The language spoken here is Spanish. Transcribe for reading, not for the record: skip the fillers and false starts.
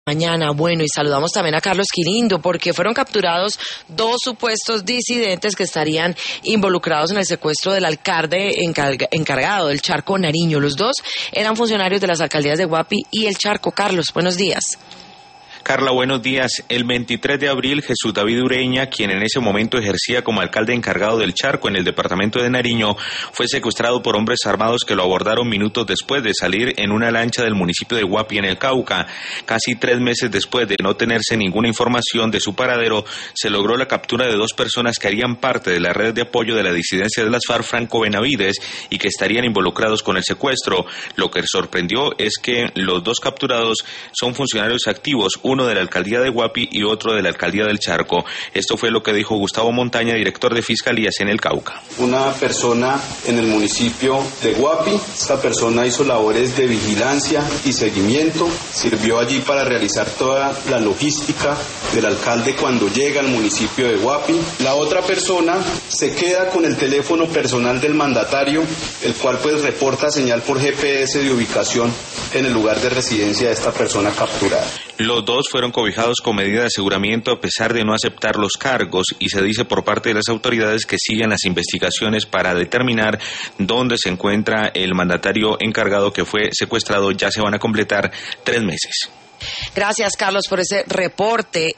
Mañana, bueno, y saludamos también a Carlos Quirindo porque fueron capturados dos supuestos disidentes que estarían involucrados en el secuestro del alcalde encargado del Charco, Nariño. Los dos eran funcionarios de las alcaldías de Guapi y El Charco. Carlos, buenos días. Carla, buenos días. El 23 de abril, Jesús David Ureña, quien en ese momento ejercía como alcalde encargado del Charco en el departamento de Nariño, fue secuestrado por hombres armados que lo abordaron minutos después de salir en una lancha del municipio de Guapi, en el Cauca. Casi 3 meses después de no tenerse ninguna información de su paradero, se logró la captura de 2 personas que harían parte de la red de apoyo de la disidencia de las FARC, Franco Benavides, y que estarían involucrados con el secuestro. Lo que sorprendió es que los 2 capturados son funcionarios activos, uno de la alcaldía de Guapi y otro de la alcaldía del Charco. Esto fue lo que dijo Gustavo Montaña, director de Fiscalías en el Cauca. Una persona en el municipio de Guapi, esta persona hizo labores de vigilancia y seguimiento, sirvió allí para realizar toda la logística del alcalde cuando llega al municipio de Guapi. La otra persona se queda con el teléfono personal del mandatario, el cual pues reporta señal por GPS de ubicación en el lugar de residencia de esta persona capturada. Los 2 fueron cobijados con medida de aseguramiento a pesar de no aceptar los cargos, y se dice por parte de las autoridades que siguen las investigaciones para determinar dónde se encuentra el mandatario encargado que fue secuestrado. Ya se van a completar 3 meses. Gracias, Carlos, por ese reporte.